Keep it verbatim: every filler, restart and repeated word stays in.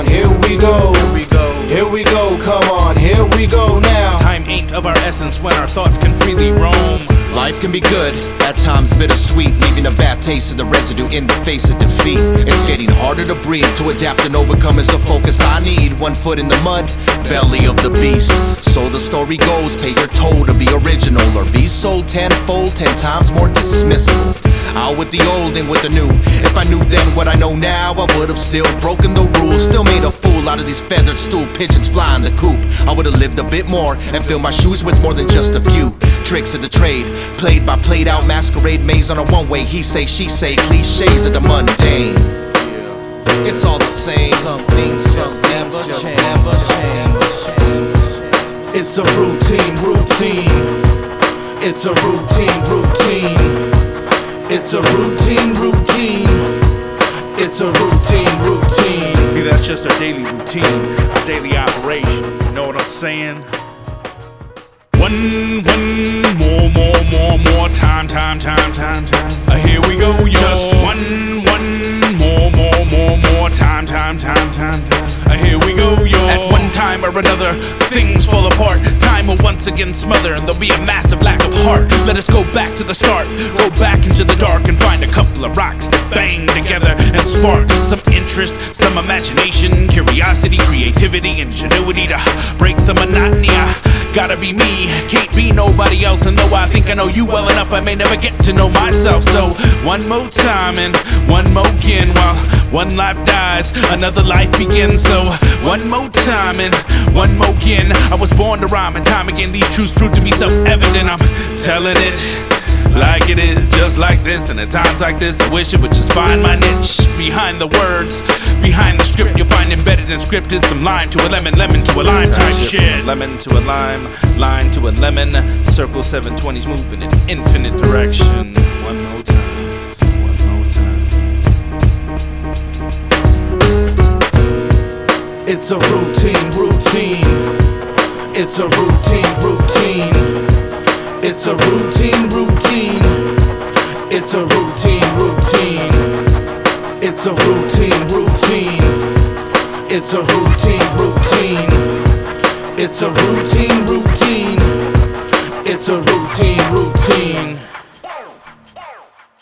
on, here we go. Here we go. Here we go, come on, here we go now. Time ain't of our essence when our thoughts can freely roam. Life can be good, at times bittersweet, leaving a bad taste of the residue in the face of defeat. It's getting harder to breathe, to adapt and overcome is the focus I need. One foot in the mud, belly of the beast. So the story goes, pay your toll to be original, or be sold tenfold, ten times more dismissible. Out with the old and with the new. If I knew then what I know now, I would've still broken the rules. Still made a fool out of these feathered stool pigeons flying the coop. I would've lived a bit more and filled my shoes with more than just a few tricks of the trade, played by played out masquerade maze on a one-way he say she say cliches of the mundane. It's all the same. Some things just never change. Never change. It's a routine, routine. It's a routine, routine. It's a routine, routine. It's a routine, routine. See, that's just our daily routine, our daily operation. You know what I'm saying? One, one, more, more, more, more time, time, time, time, time. Uh, here we go, yo. Just one, one, more, more, more, more time, time, time, time, time. Uh, here we go, yo. At one time or another, things fall apart. Time will once again smother, and there'll be a massive lack of heart. Let us go back to the start, go back into the dark, and find a couple of rocks to bang together and spark some interest, some imagination, curiosity, creativity, ingenuity to break the monotony. I gotta be me, can't be nobody else. And though I think I know you well enough, I may never get to know myself. So one more time and one more again. While one life dies, another life begins. So one more time and one more again. I was born to rhyme, and time again these truths prove to be self-evident. I'm telling it like it is, just like this. And at times like this, I wish I would just find my niche. Behind the words, behind the script, you'll find embedded and scripted some lime to a lemon, lemon to a lime type shit. Lemon to a lime, lime to a lemon. Circle seven twenties moving in infinite direction. One more time, one more time. It's a routine, routine. It's a routine, routine. It's a routine, routine. It's a routine, routine. It's a routine, routine. It's a routine, routine. It's a routine, routine. It's a routine, routine.